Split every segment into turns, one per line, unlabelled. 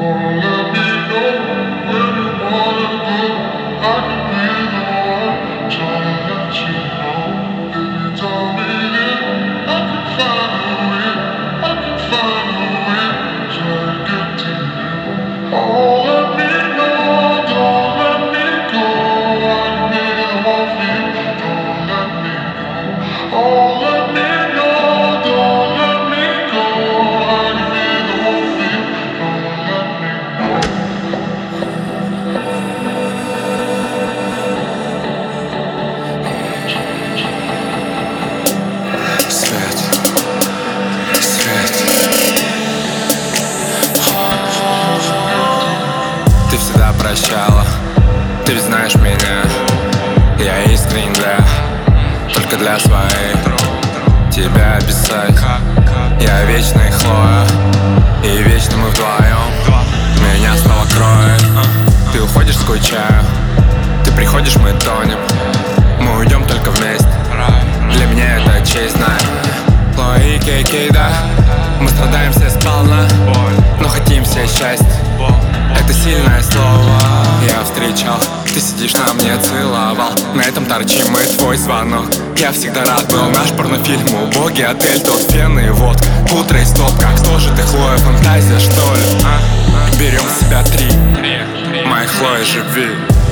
Ты всегда прощала, ты ведь знаешь меня. Я искренен только для своих. Тебя описать, я вечный Хлоя, и вечно мы вдвоем. Меня снова кроет, ты уходишь, скучаю. Ты приходишь, мы тонем. Мы уйдем только вместе. Для меня это честь, знаю. Хлоя и Кей, да. Мы страдаем все сполна, но хотим все счастья. Это сильное слово. Я встречал, ты сидишь на мне, целовал. На этом торчим мы твой звонок. Я всегда рад был, наш порнофильм, убогий отель, тот фен и водка. Утро и стоп, как сложит и Хлоя, фантазия что ли? Берем с себя 3, моя Хлоя, живи.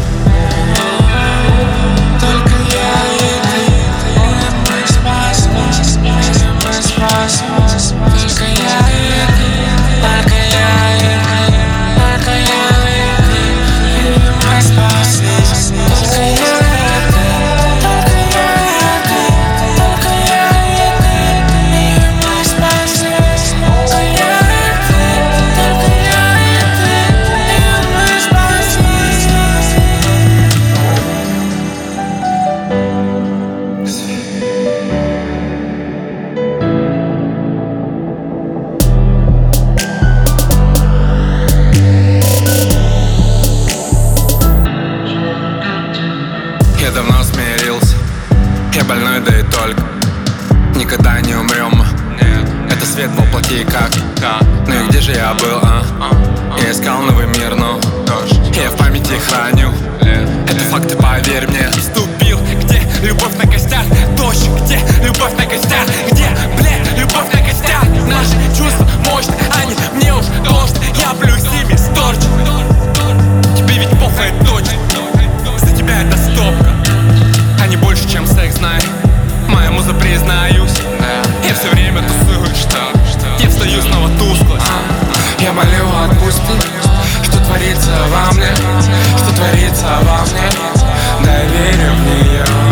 Только я и ты, мы спасем, мы спасем. Только я и ты, только я и ты, только я и ты, мы спасем. Только я и ты, только я и ты, только я и ты, мы спасем. Только я и ты, только я и ты, мы спасем.
Я давно смирился, я больной, да и только. Никогда не умрем мы. Это свет воплоти как. Ну и где же я был, Я искал новый мир, но я в памяти храню. Это факты, поверь мне. Вступил, где любовь на костях? Дождь, где любовь на костях? Где, блядь, любовь на костях? Наши чувства мощны, они мне уж должны. Я плюсь ими сторч. Тебе ведь похуй, это точно. За тебя это стопка. Они больше, чем секс, знай. Моя муза, признаюсь. Я все время тусую, я встаю снова тускло.
Я молю, отпусти, что творится во мне, что творится во мне. Да, я верю в нее.